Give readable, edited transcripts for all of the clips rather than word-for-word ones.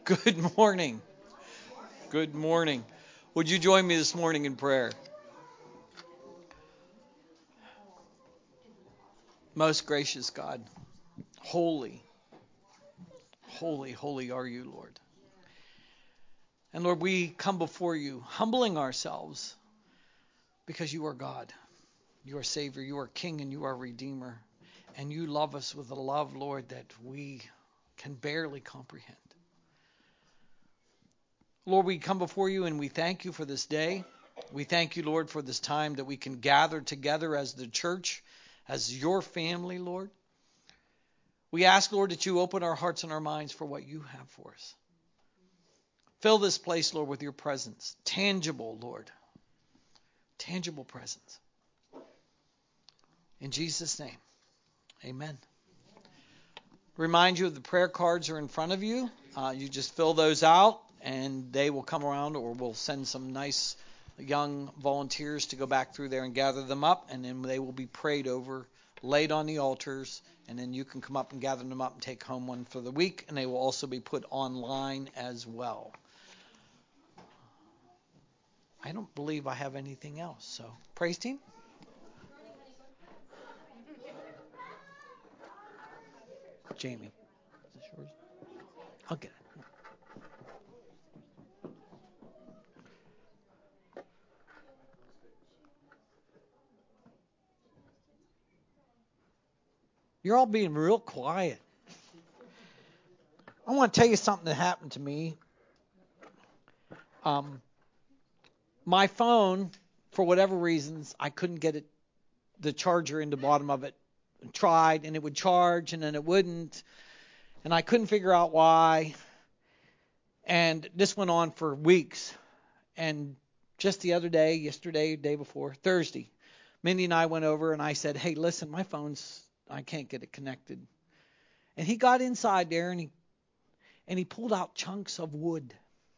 Good morning. Good morning. Would you join me this morning in prayer? Most gracious God, holy, holy, holy are you, Lord. And Lord, we come before you, humbling ourselves because you are God. You are Savior, you are King, and you are Redeemer. And you love us with a love, Lord, that we can barely comprehend. Lord, we come before you and we thank you for this day. We thank you, Lord, for this time that we can gather together as the church, as your family, Lord. We ask, Lord, that you open our hearts and our minds for what you have for us. Fill this place, Lord, with your presence. Tangible, Lord. Tangible presence. In Jesus' name, amen. Remind you of the prayer cards are in front of you. You just fill those out and they will come around, or we'll send some nice young volunteers to go back through there and gather them up, and then they will be prayed over, laid on the altars, and then you can come up and gather them up and take home one for the week, and they will also be put online as well. I don't believe I have anything else, so praise team. Jamie, is this yours? I'll get it. You're all being real quiet. I want to tell you something that happened to me. My phone, for whatever reasons, I couldn't get the charger in the bottom of it. I tried, and it would charge, and then it wouldn't. And I couldn't figure out why. And this went on for weeks. And just the other day, yesterday, day before, Thursday, Mindy and I went over, and I said, hey, listen, my phone's, I can't get it connected. And he got inside there, and he pulled out chunks of wood.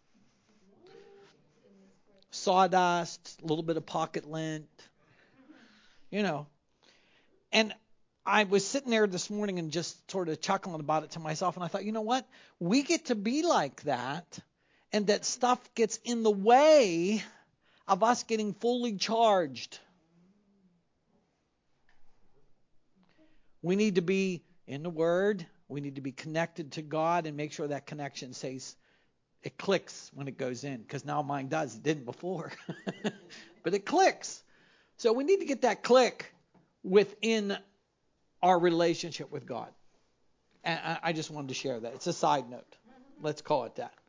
Sawdust, a little bit of pocket lint, And I was sitting there this morning and just sort of chuckling about it to myself, and I thought, you know what? We get to be like that, and that stuff gets in the way of us getting fully charged. We need to be in the Word. We need to be connected to God and make sure that connection stays. It clicks when it goes in, because now mine does. It didn't before. But it clicks. So we need to get that click within our relationship with God. And I just wanted to share that. It's a side note. Let's call it that.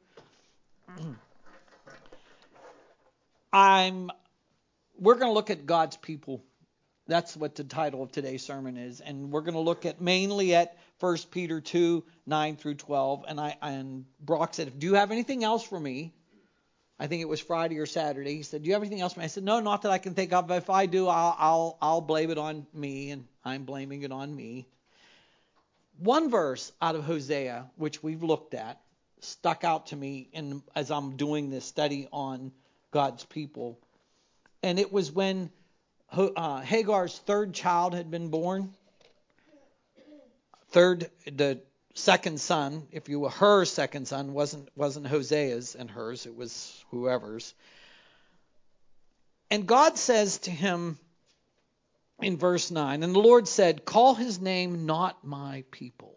We're going to look at God's people. That's what the title of today's sermon is. And we're going to look mainly at 1 Peter 2, 9 through 12. And Brock said, do you have anything else for me? I think it was Friday or Saturday. He said, do you have anything else for me? I said, no, not that I can think of. If I do, I'll blame it on me, and I'm blaming it on me. One verse out of Hosea, which we've looked at, stuck out to me as I'm doing this study on God's people. And it was when Hagar's third child had been born. The second son, if you were her second son, wasn't Hosea's and hers, it was whoever's. And God says to him in verse 9, and the Lord said, call his name not my people.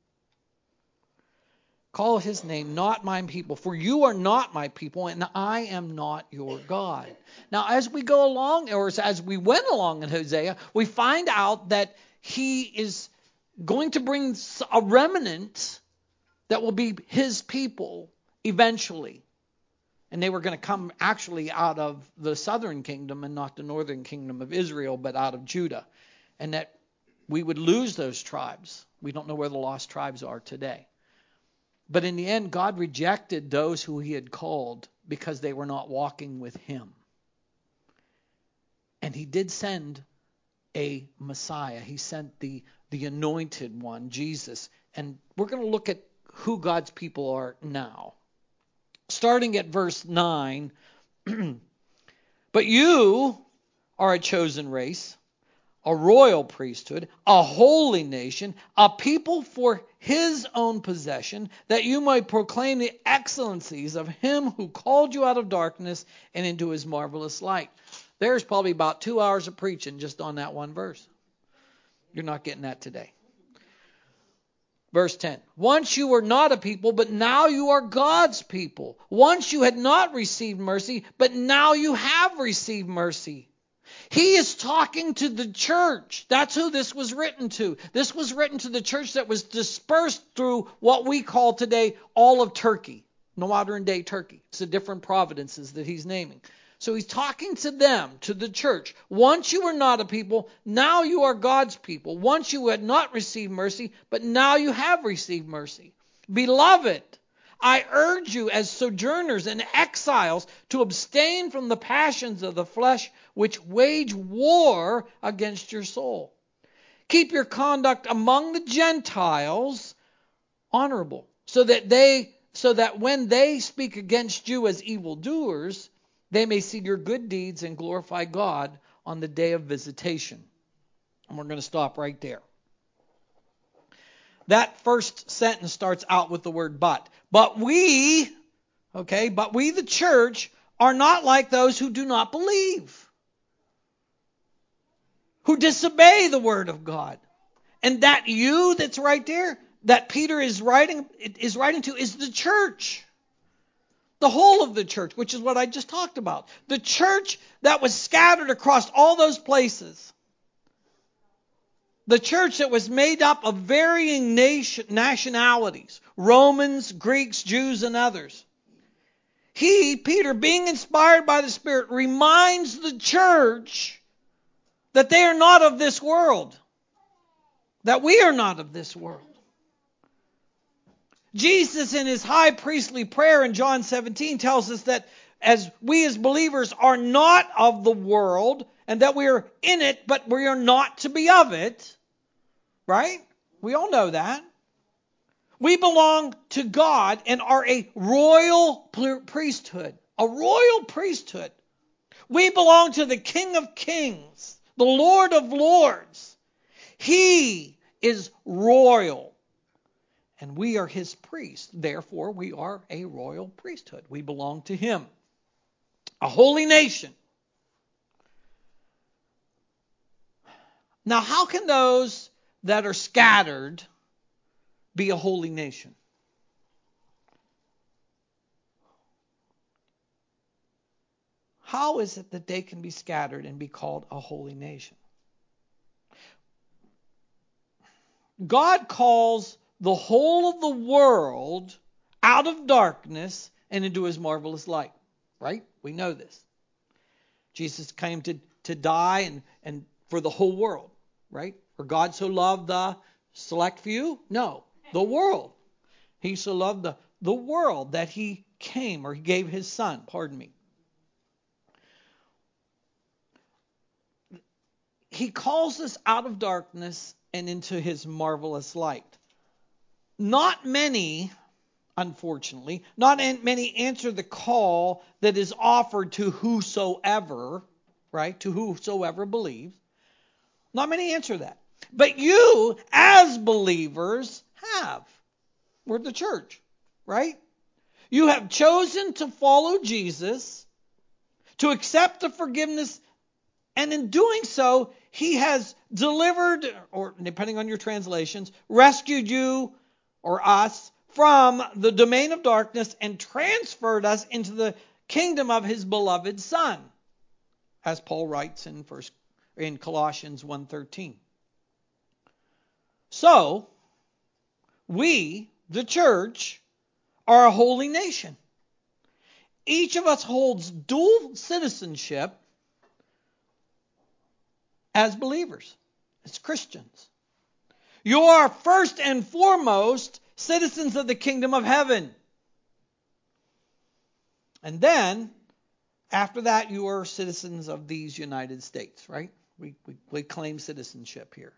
Call his name not my people, for you are not my people, and I am not your God. Now, as we go along, or as we went along in Hosea, we find out that he is going to bring a remnant that will be his people eventually. And they were going to come actually out of the southern kingdom and not the northern kingdom of Israel, but out of Judah. And that we would lose those tribes. We don't know where the lost tribes are today. But in the end, God rejected those who he had called because they were not walking with him. And he did send a Messiah. He sent the anointed one, Jesus. And we're going to look at who God's people are now. Starting at verse 9, but you are a chosen race, a royal priesthood, a holy nation, a people for his own possession, that you might proclaim the excellencies of him who called you out of darkness and into his marvelous light. There's probably about 2 hours of preaching just on that one verse. You're not getting that today. Verse 10. Once you were not a people, but now you are God's people. Once you had not received mercy, but now you have received mercy. He is talking to the church. That's who this was written to. This was written to the church that was dispersed through what we call today all of Turkey, modern day Turkey. It's the different providences that he's naming. So he's talking to them, to the church. Once you were not a people, now you are God's people. Once you had not received mercy, but now you have received mercy. Beloved, I urge you as sojourners and exiles to abstain from the passions of the flesh which wage war against your soul. Keep your conduct among the Gentiles honorable, so that when they speak against you as evildoers, they may see your good deeds and glorify God on the day of visitation. And we're going to stop right there. That first sentence starts out with the word but. But we, the church, are not like those who do not believe, who disobey the word of God. And that you that's right there, that Peter is writing to, is the church. The whole of the church, which is what I just talked about. The church that was scattered across all those places. The church that was made up of varying nationalities. Romans, Greeks, Jews, and others. He, Peter, being inspired by the Spirit, reminds the church that they are not of this world. That we are not of this world. Jesus in his high priestly prayer in John 17 tells us that as we as believers are not of the world and that we are in it, but we are not to be of it. Right? We all know that. We belong to God and are a royal priesthood. A royal priesthood. We belong to the King of Kings, the Lord of Lords. He is royal. And we are his priests. Therefore, we are a royal priesthood. We belong to him. A holy nation. Now, how can those that are scattered be a holy nation? How is it that they can be scattered and be called a holy nation? God calls the whole of the world out of darkness and into his marvelous light. Right? We know this. Jesus came to die and for the whole world. Right? For God so loved the select few? No. The world. He so loved the world that he came, or he gave his son, He calls us out of darkness and into his marvelous light. Not many, unfortunately, not many answer the call that is offered to whosoever, right? To whosoever believes. Not many answer that. But you, as believers, have. We're the church, right? You have chosen to follow Jesus, to accept the forgiveness, and in doing so, he has delivered, or depending on your translations, rescued you or us from the domain of darkness and transferred us into the kingdom of his beloved Son, as Paul writes in Colossians 1:13. So, we, the church, are a holy nation. Each of us holds dual citizenship as believers, as Christians. You are first and foremost citizens of the kingdom of heaven. And then, after that, you are citizens of these United States, right? We claim citizenship here.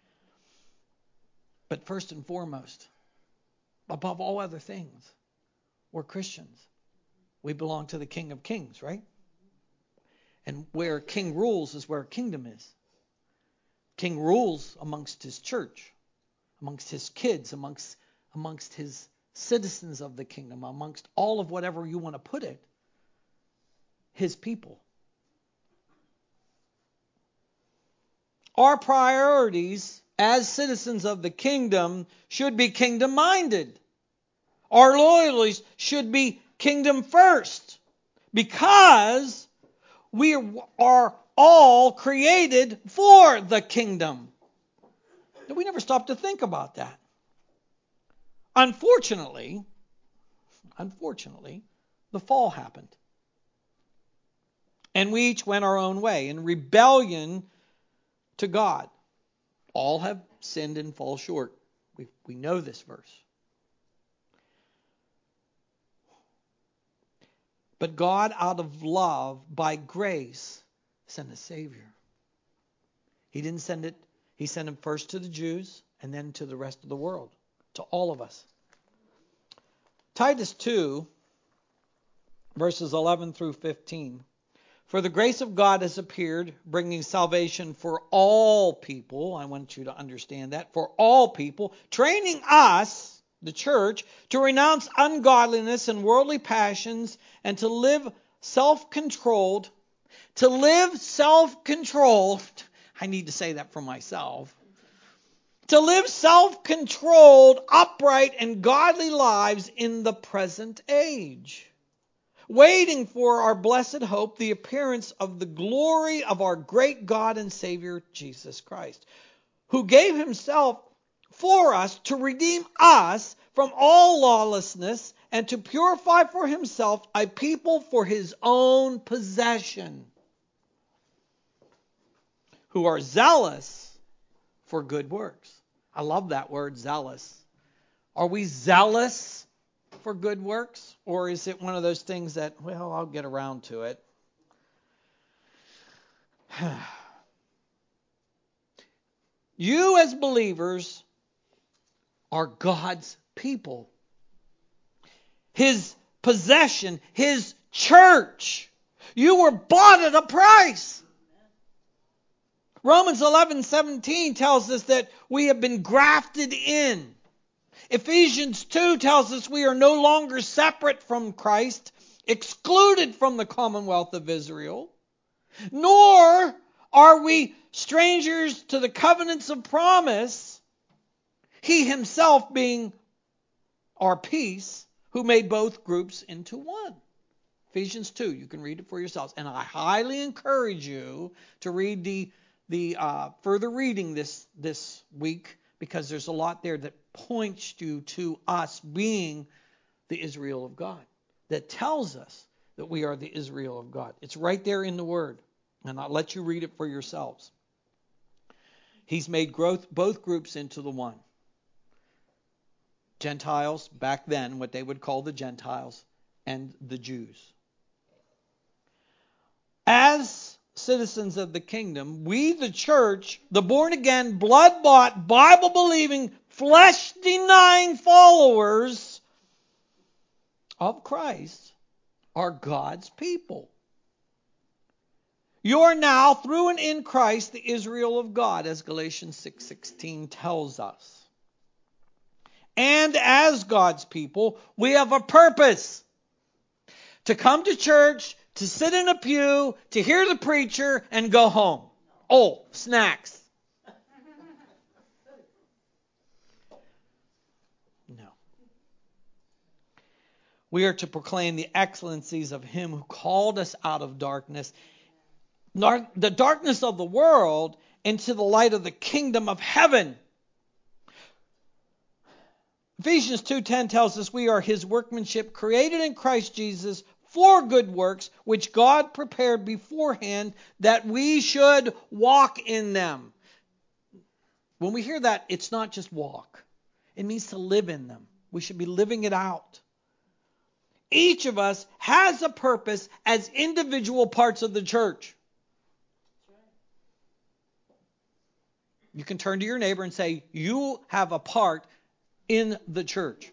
But first and foremost, above all other things, we're Christians. We belong to the King of Kings, right? And where a king rules is where a kingdom is. King rules amongst his church, amongst his kids, amongst his citizens of the kingdom, amongst all of whatever you want to put it, his people. Our priorities as citizens of the kingdom should be kingdom-minded. Our loyalties should be kingdom first, because we are all created for the kingdom. We never stop to think about that. Unfortunately, the fall happened. And we each went our own way in rebellion to God. All have sinned and fall short. We know this verse. But God, out of love, by grace, sent a Savior. He didn't send it. He sent him first to the Jews and then to the rest of the world, to all of us. Titus 2, verses 11 through 15. For the grace of God has appeared, bringing salvation for all people. I want you to understand that. For all people, training us, the church, to renounce ungodliness and worldly passions and to live self-controlled. To live self-controlled. I need to say that for myself. To live self-controlled, upright, and godly lives in the present age, waiting for our blessed hope, the appearance of the glory of our great God and Savior, Jesus Christ, who gave himself for us to redeem us from all lawlessness and to purify for himself a people for his own possession, who are zealous for good works. I love that word, zealous. Are we zealous for good works? Or is it one of those things that, well, I'll get around to it? You as believers are God's people. His possession, his church. You were bought at a price. Romans 11:17 tells us that we have been grafted in. Ephesians 2 tells us we are no longer separate from Christ, excluded from the commonwealth of Israel, nor are we strangers to the covenants of promise, he himself being our peace, who made both groups into one. Ephesians 2, you can read it for yourselves. And I highly encourage you to read the further reading this week, because there's a lot there that points you to us being the Israel of God, that tells us that we are the Israel of God. It's right there in the Word, and I'll let you read it for yourselves. He's made both groups into the one. Gentiles, back then, what they would call the Gentiles, and the Jews. As citizens of the kingdom, we, the church, the born-again, blood-bought, Bible-believing, flesh-denying followers of Christ, are God's people. You are now, through and in Christ, the Israel of God, as Galatians 6:16 tells us. And as God's people, we have a purpose. To come to church, to sit in a pew, to hear the preacher, and go home. Oh, snacks. No. We are to proclaim the excellencies of him who called us out of darkness, the darkness of the world, into the light of the kingdom of heaven. Ephesians 2:10 tells us we are his workmanship, created in Christ Jesus for good works, which God prepared beforehand that we should walk in them. When we hear that, it's not just walk. It means to live in them. We should be living it out. Each of us has a purpose as individual parts of the church. You can turn to your neighbor and say, you have a part in the church.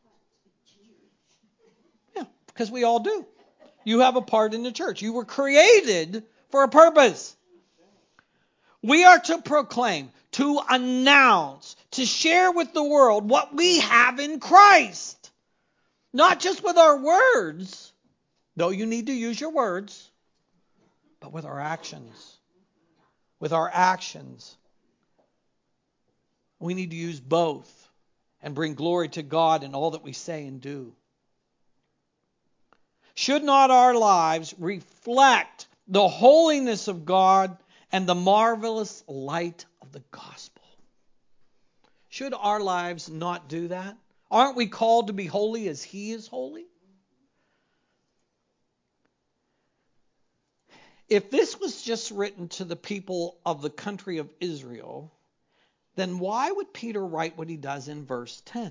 Yeah, because we all do. You have a part in the church. You were created for a purpose. We are to proclaim, to announce, to share with the world what we have in Christ. Not just with our words, though you need to use your words, but with our actions. With our actions. We need to use both and bring glory to God in all that we say and do. Should not our lives reflect the holiness of God and the marvelous light of the gospel? Should our lives not do that? Aren't we called to be holy as He is holy? If this was just written to the people of the country of Israel, then why would Peter write what he does in verse 10?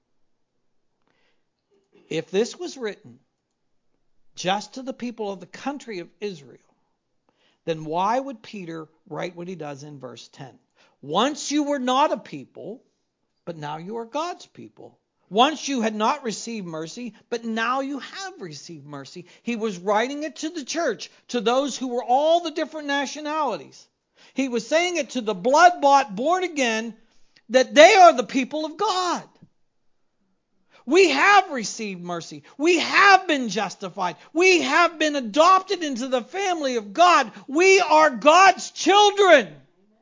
If this was written just to the people of the country of Israel, then why would Peter write what he does in verse 10? Once you were not a people, but now you are God's people. Once you had not received mercy, but now you have received mercy. He was writing it to the church, to those who were all the different nationalities. He was saying it to the blood-bought, born-again, that they are the people of God. We have received mercy. We have been justified. We have been adopted into the family of God. We are God's children.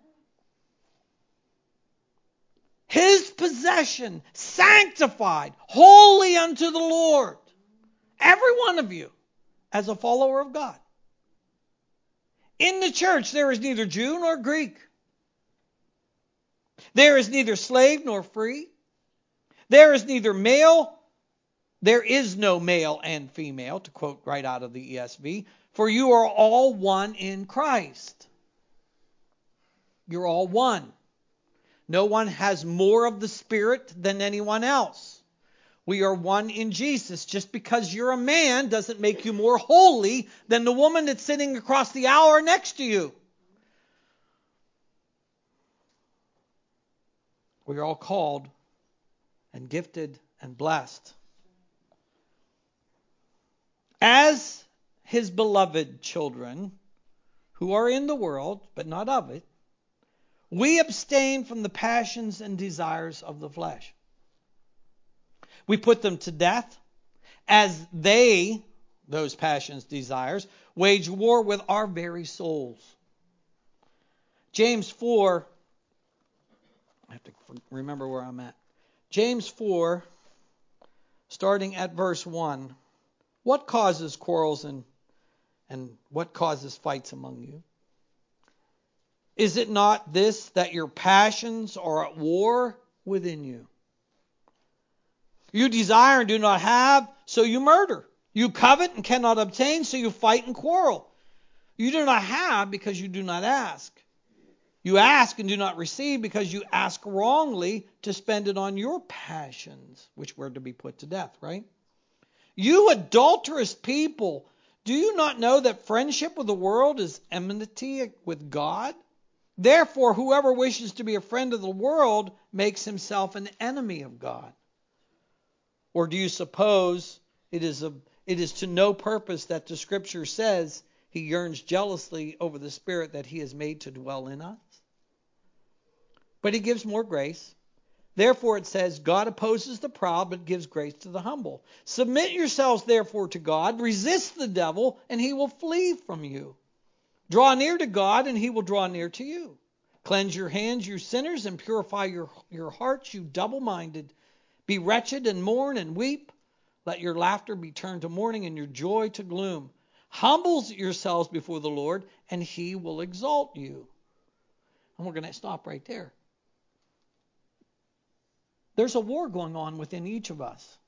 His possession, sanctified, holy unto the Lord. Every one of you, as a follower of God. In the church, there is neither Jew nor Greek. There is neither slave nor free. There is neither male. There is no male and female, to quote right out of the ESV. For you are all one in Christ. You're all one. No one has more of the Spirit than anyone else. We are one in Jesus. Just because you're a man doesn't make you more holy than the woman that's sitting across the aisle next to you. We are all called and gifted and blessed. As His beloved children who are in the world, but not of it, we abstain from the passions and desires of the flesh. We put them to death as they, those passions, desires, wage war with our very souls. James 4, I have to remember where I'm at. James 4, starting at verse 1. What causes quarrels and what causes fights among you? Is it not this, that your passions are at war within you? You desire and do not have, so you murder. You covet and cannot obtain, so you fight and quarrel. You do not have because you do not ask. You ask and do not receive because you ask wrongly to spend it on your passions, which were to be put to death, right? You adulterous people, do you not know that friendship with the world is enmity with God? Therefore, whoever wishes to be a friend of the world makes himself an enemy of God. Or do you suppose it is to no purpose that the Scripture says He yearns jealously over the Spirit that He has made to dwell in us? But He gives more grace. Therefore it says, God opposes the proud, but gives grace to the humble. Submit yourselves therefore to God. Resist the devil, and he will flee from you. Draw near to God, and He will draw near to you. Cleanse your hands, you sinners, and purify your hearts, you double-minded. Be wretched and mourn and weep. Let your laughter be turned to mourning and your joy to gloom. Humble yourselves before the Lord, and He will exalt you. And we're going to stop right there. There's a war going on within each of us.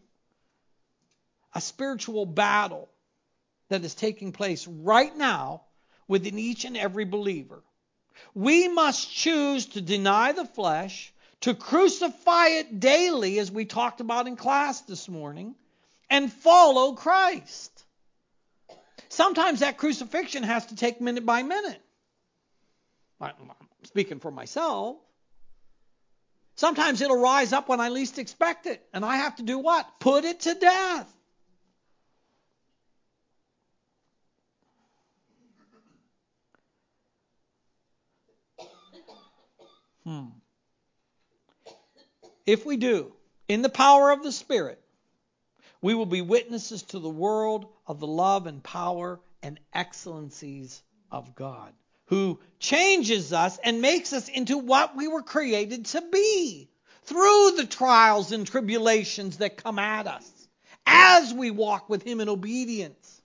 A spiritual battle that is taking place right now within each and every believer. We must choose to deny the flesh, to crucify it daily, as we talked about in class this morning, and follow Christ. Sometimes that crucifixion has to take minute by minute. I'm speaking for myself. Sometimes it'll rise up when I least expect it, and I have to do what? Put it to death. If we do, in the power of the Spirit, we will be witnesses to the world of the love and power and excellencies of God, who changes us and makes us into what we were created to be through the trials and tribulations that come at us as we walk with Him in obedience.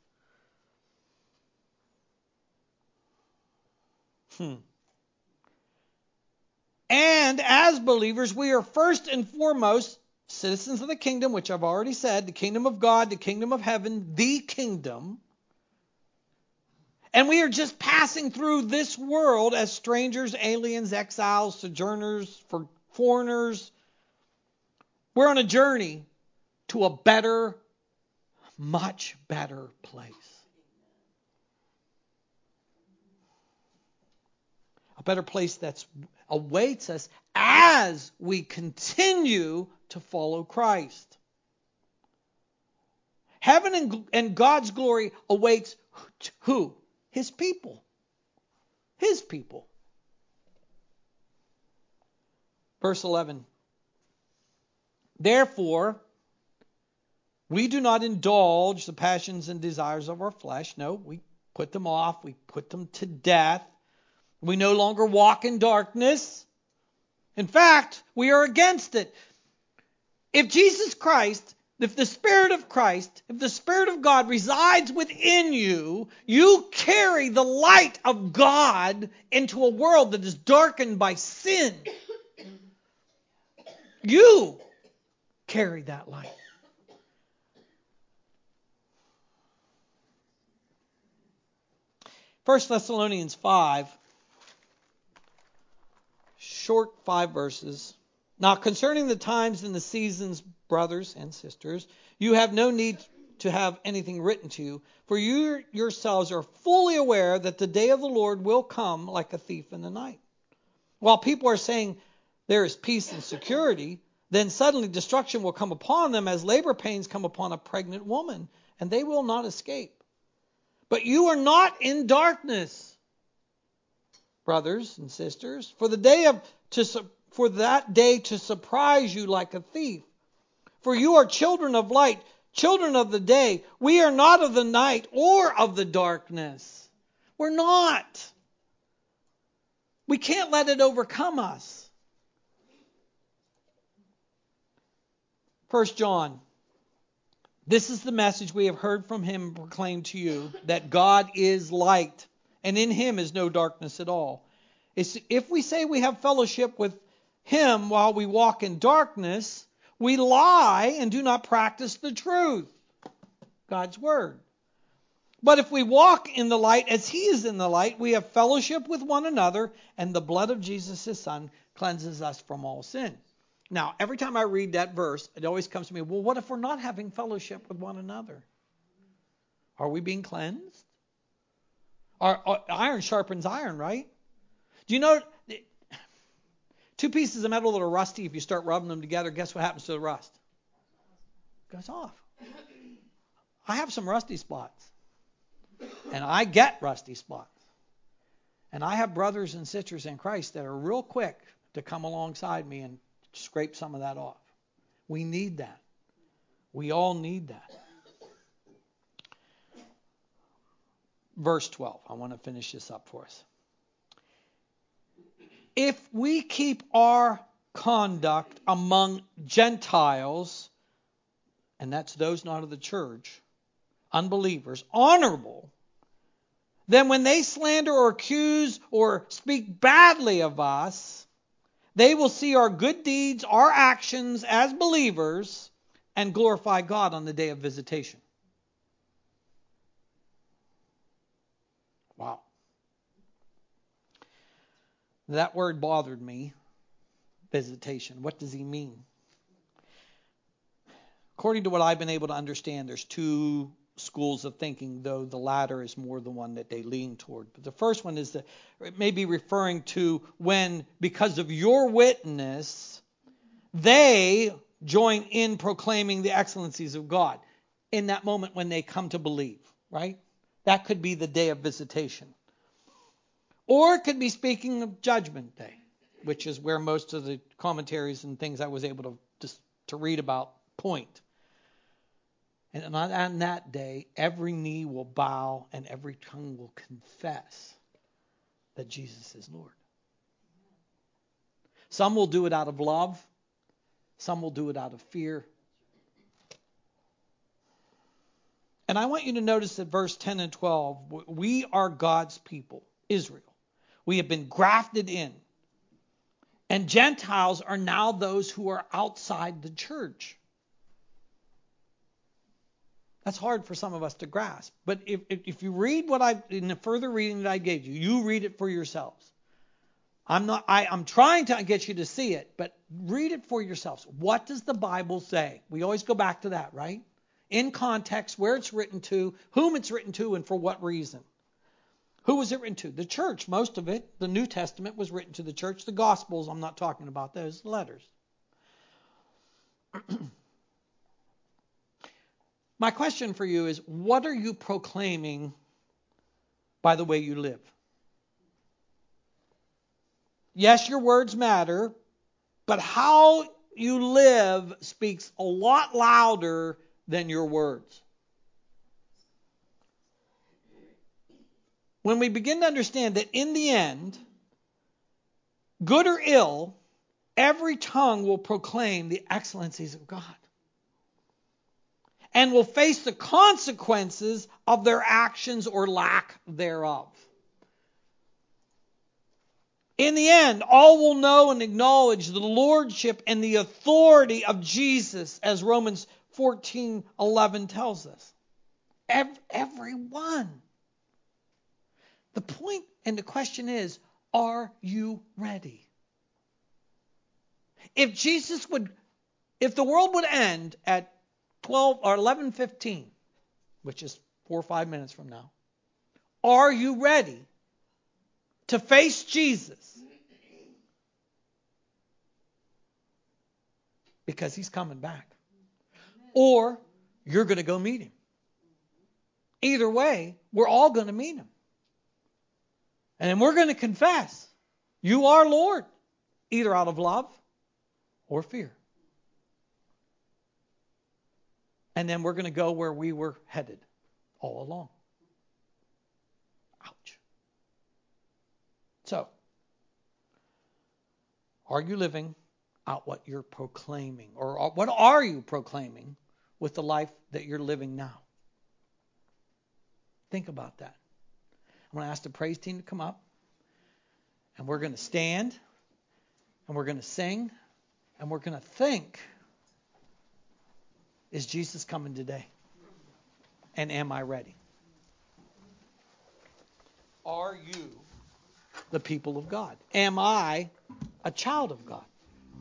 And as believers, we are first and foremost citizens of the kingdom, which I've already said, the kingdom of God, the kingdom of heaven, the kingdom. And we are just passing through this world as strangers, aliens, exiles, sojourners, foreigners. We're on a journey to a better, much better place. A better place that awaits us as we continue to follow Christ. Heaven and God's glory awaits who? His people. His people. Verse 11. Therefore, we do not indulge the passions and desires of our flesh. No, we put them off. We put them to death. We no longer walk in darkness. In fact, we are against it. If Jesus Christ, if the Spirit of Christ, if the Spirit of God resides within you, you carry the light of God into a world that is darkened by sin. You carry that light. First Thessalonians 5. Short 5 verses. Now concerning the times and the seasons, brothers and sisters, you have no need to have anything written to you, for you yourselves are fully aware that the day of the Lord will come like a thief in the night. While people are saying there is peace and security, then suddenly destruction will come upon them as labor pains come upon a pregnant woman, and they will not escape. But you are not in darkness, brothers and sisters, for that day to surprise you like a thief. For you are children of light, children of the day. We are not of the night or of the darkness. We're not. We can't let it overcome us. 1 John. This is the message we have heard from him and proclaimed to you, that God is light, and in him is no darkness at all. If we say we have fellowship with him while we walk in darkness, we lie and do not practice the truth, God's word. But if we walk in the light as he is in the light, we have fellowship with one another, and the blood of Jesus, his son, cleanses us from all sin. Now, every time I read that verse, it always comes to me, well, what if we're not having fellowship with one another? Are we being cleansed? Iron sharpens iron, right? Do you know, 2 pieces of metal that are rusty, if you start rubbing them together, guess what happens to the rust? It goes off. I have some rusty spots. And I get rusty spots. And I have brothers and sisters in Christ that are real quick to come alongside me and scrape some of that off. We need that. We all need that. Verse 12. I want to finish this up for us. If we keep our conduct among Gentiles, and that's those not of the church, unbelievers, honorable, then when they slander or accuse or speak badly of us, they will see our good deeds, our actions as believers, and glorify God on the day of visitation. Wow. That word bothered me. Visitation. What does he mean? According to what I've been able to understand, there's 2 schools of thinking, though the latter is more the one that they lean toward. But the first one is that it may be referring to when, because of your witness, they join in proclaiming the excellencies of God in that moment when they come to believe, right? That could be the day of visitation. Or it could be speaking of Judgment Day. which is where most of the commentaries and things I was able to read about point. And on that day, every knee will bow and every tongue will confess that Jesus is Lord. Some will do it out of love. Some will do it out of fear. And I want you to notice that verse 10 and 12, we are God's people, Israel. We have been grafted in. And Gentiles are now those who are outside the church. That's hard for some of us to grasp. But if you read in the further reading that I gave you, you read it for yourselves. I'm trying to get you to see it, but read it for yourselves. What does the Bible say? We always go back to that, right? In context, where it's written to, whom it's written to, and for what reason. Who was it written to? The church, most of it. The New Testament was written to the church. The Gospels, I'm not talking about those letters. My question for you is, what are you proclaiming by the way you live? Yes, your words matter, but how you live speaks a lot louder than your words. When we begin to understand that in the end, good or ill, every tongue will proclaim the excellencies of God and will face the consequences of their actions or lack thereof. In the end, all will know and acknowledge the lordship and the authority of Jesus, as Romans 14:11 tells us. Everyone. The point and the question is, are you ready? If the world would end at 12 or 11:15, which is 4 or 5 minutes from now, are you ready to face Jesus? Because he's coming back. Or you're going to go meet him. Either way, we're all going to meet him. And then we're going to confess, you are Lord, either out of love or fear. And then we're going to go where we were headed all along. Ouch. So, are you living out what you're proclaiming? Or what are you proclaiming with the life that you're living now? Think about that. I'm going to ask the praise team to come up. And we're going to stand. And we're going to sing. And we're going to think, is Jesus coming today? And am I ready? Are you the people of God? Am I a child of God?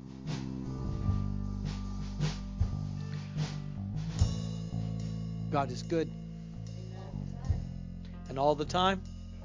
God is good. And all the time?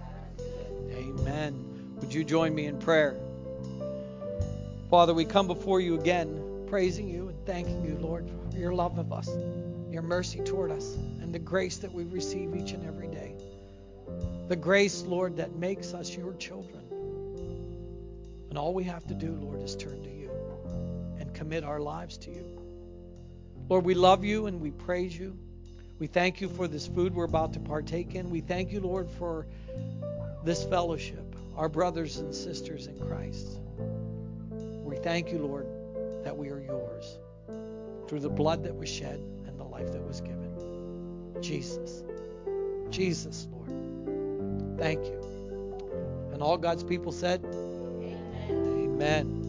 Amen. Would you join me in prayer? Father, we come before you again, praising you and thanking you, Lord, for your love of us, your mercy toward us, and the grace that we receive each and every day. The grace, Lord, that makes us your children. And all we have to do, Lord, is turn to you and commit our lives to you. Lord, we love you and we praise you. We thank you for this food we're about to partake in. We thank you, Lord, for this fellowship, our brothers and sisters in Christ. We thank you, Lord, that we are yours through the blood that was shed and the life that was given. Jesus. Jesus, Lord. Thank you. And all God's people said, Amen. Amen.